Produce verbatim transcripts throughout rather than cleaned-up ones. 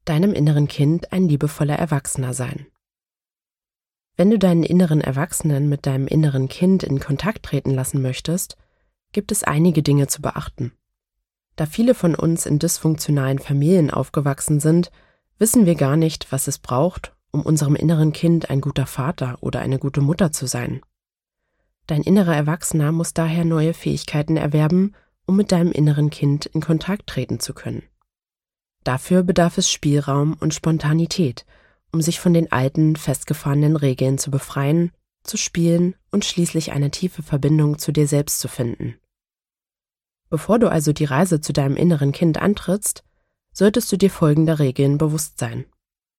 deinem inneren Kind ein liebevoller Erwachsener sein. Wenn du deinen inneren Erwachsenen mit deinem inneren Kind in Kontakt treten lassen möchtest, gibt es einige Dinge zu beachten. Da viele von uns in dysfunktionalen Familien aufgewachsen sind, wissen wir gar nicht, was es braucht, um unserem inneren Kind ein guter Vater oder eine gute Mutter zu sein. Dein innerer Erwachsener muss daher neue Fähigkeiten erwerben, um mit deinem inneren Kind in Kontakt treten zu können. Dafür bedarf es Spielraum und Spontanität, um sich von den alten, festgefahrenen Regeln zu befreien, zu spielen und schließlich eine tiefe Verbindung zu dir selbst zu finden. Bevor du also die Reise zu deinem inneren Kind antrittst, solltest du dir folgender Regeln bewusst sein.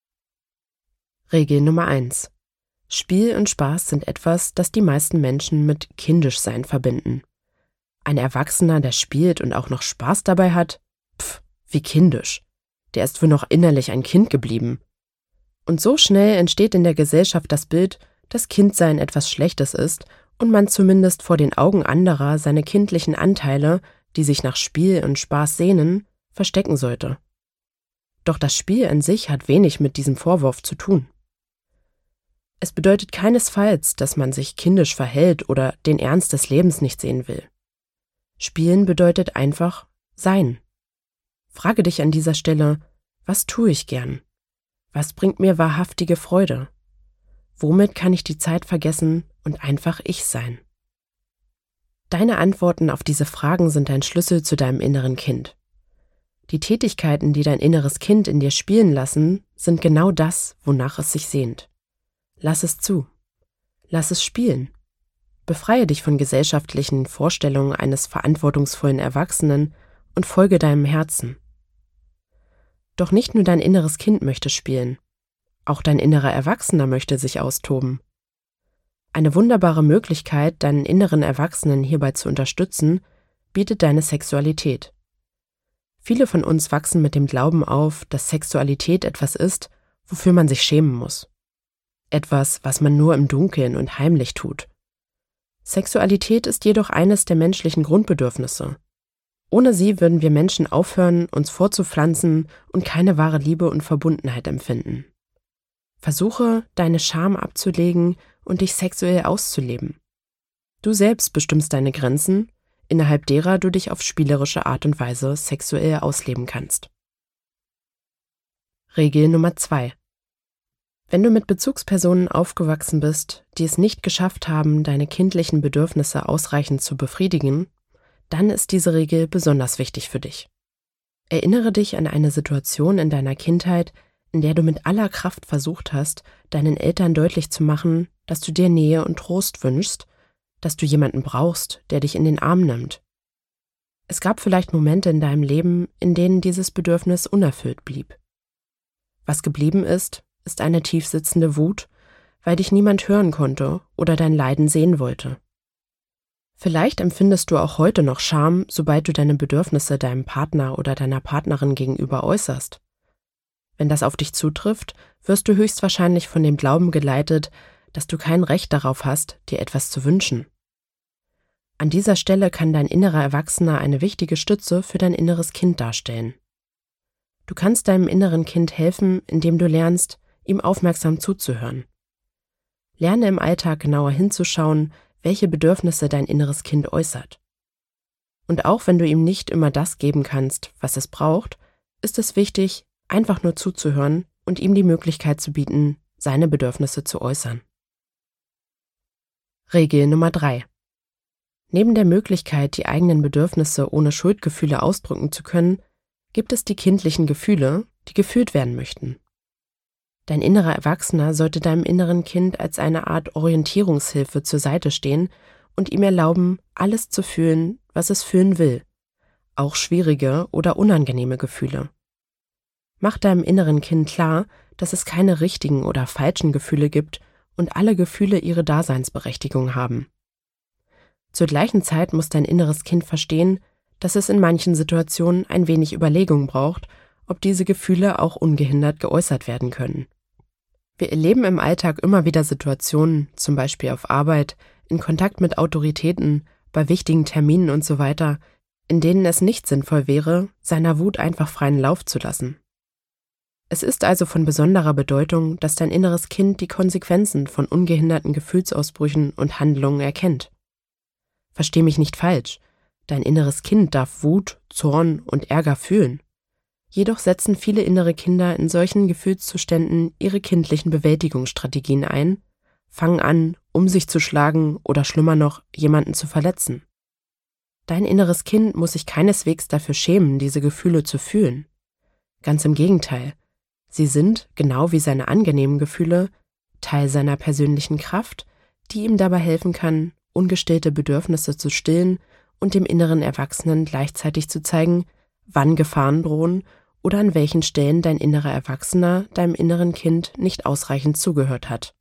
Regel Nummer eins. Spiel und Spaß sind etwas, das die meisten Menschen mit Kindischsein verbinden. Ein Erwachsener, der spielt und auch noch Spaß dabei hat? Pff, wie kindisch. Der ist wohl noch innerlich ein Kind geblieben. Und so schnell entsteht in der Gesellschaft das Bild, dass Kindsein etwas Schlechtes ist und man zumindest vor den Augen anderer seine kindlichen Anteile, die sich nach Spiel und Spaß sehnen, verstecken sollte. Doch das Spiel an sich hat wenig mit diesem Vorwurf zu tun. Es bedeutet keinesfalls, dass man sich kindisch verhält oder den Ernst des Lebens nicht sehen will. Spielen bedeutet einfach sein. Frage dich an dieser Stelle, was tue ich gern? Was bringt mir wahrhaftige Freude? Womit kann ich die Zeit vergessen und einfach ich sein? Deine Antworten auf diese Fragen sind ein Schlüssel zu deinem inneren Kind. Die Tätigkeiten, die dein inneres Kind in dir spielen lassen, sind genau das, wonach es sich sehnt. Lass es zu. Lass es spielen. Befreie dich von gesellschaftlichen Vorstellungen eines verantwortungsvollen Erwachsenen und folge deinem Herzen. Doch nicht nur dein inneres Kind möchte spielen. Auch dein innerer Erwachsener möchte sich austoben. Eine wunderbare Möglichkeit, deinen inneren Erwachsenen hierbei zu unterstützen, bietet deine Sexualität. Viele von uns wachsen mit dem Glauben auf, dass Sexualität etwas ist, wofür man sich schämen muss. Etwas, was man nur im Dunkeln und heimlich tut. Sexualität ist jedoch eines der menschlichen Grundbedürfnisse. Ohne sie würden wir Menschen aufhören, uns fortzupflanzen und keine wahre Liebe und Verbundenheit empfinden. Versuche, deine Scham abzulegen und dich sexuell auszuleben. Du selbst bestimmst deine Grenzen, innerhalb derer du dich auf spielerische Art und Weise sexuell ausleben kannst. Regel Nummer zwei. Wenn du mit Bezugspersonen aufgewachsen bist, die es nicht geschafft haben, deine kindlichen Bedürfnisse ausreichend zu befriedigen, dann ist diese Regel besonders wichtig für dich. Erinnere dich an eine Situation in deiner Kindheit, in der du mit aller Kraft versucht hast, deinen Eltern deutlich zu machen, dass du dir Nähe und Trost wünschst, dass du jemanden brauchst, der dich in den Arm nimmt. Es gab vielleicht Momente in deinem Leben, in denen dieses Bedürfnis unerfüllt blieb. Was geblieben ist, ist eine tiefsitzende Wut, weil dich niemand hören konnte oder dein Leiden sehen wollte. Vielleicht empfindest du auch heute noch Scham, sobald du deine Bedürfnisse deinem Partner oder deiner Partnerin gegenüber äußerst. Wenn das auf dich zutrifft, wirst du höchstwahrscheinlich von dem Glauben geleitet, dass du kein Recht darauf hast, dir etwas zu wünschen. An dieser Stelle kann dein innerer Erwachsener eine wichtige Stütze für dein inneres Kind darstellen. Du kannst deinem inneren Kind helfen, indem du lernst, ihm aufmerksam zuzuhören. Lerne im Alltag genauer hinzuschauen, welche Bedürfnisse dein inneres Kind äußert. Und auch wenn du ihm nicht immer das geben kannst, was es braucht, ist es wichtig, einfach nur zuzuhören und ihm die Möglichkeit zu bieten, seine Bedürfnisse zu äußern. Regel Nummer drei. Neben der Möglichkeit, die eigenen Bedürfnisse ohne Schuldgefühle ausdrücken zu können, gibt es die kindlichen Gefühle, die gefühlt werden möchten. Dein innerer Erwachsener sollte deinem inneren Kind als eine Art Orientierungshilfe zur Seite stehen und ihm erlauben, alles zu fühlen, was es fühlen will, auch schwierige oder unangenehme Gefühle. Mach deinem inneren Kind klar, dass es keine richtigen oder falschen Gefühle gibt und alle Gefühle ihre Daseinsberechtigung haben. Zur gleichen Zeit muss dein inneres Kind verstehen, dass es in manchen Situationen ein wenig Überlegung braucht, ob diese Gefühle auch ungehindert geäußert werden können. Wir erleben im Alltag immer wieder Situationen, zum Beispiel auf Arbeit, in Kontakt mit Autoritäten, bei wichtigen Terminen und so weiter, in denen es nicht sinnvoll wäre, seiner Wut einfach freien Lauf zu lassen. Es ist also von besonderer Bedeutung, dass dein inneres Kind die Konsequenzen von ungehinderten Gefühlsausbrüchen und Handlungen erkennt. Versteh mich nicht falsch, dein inneres Kind darf Wut, Zorn und Ärger fühlen. Jedoch setzen viele innere Kinder in solchen Gefühlszuständen ihre kindlichen Bewältigungsstrategien ein, fangen an, um sich zu schlagen oder schlimmer noch, jemanden zu verletzen. Dein inneres Kind muss sich keineswegs dafür schämen, diese Gefühle zu fühlen. Ganz im Gegenteil, sie sind, genau wie seine angenehmen Gefühle, Teil seiner persönlichen Kraft, die ihm dabei helfen kann, ungestillte Bedürfnisse zu stillen und dem inneren Erwachsenen gleichzeitig zu zeigen, wann Gefahren drohen oder an welchen Stellen dein innerer Erwachsener deinem inneren Kind nicht ausreichend zugehört hat.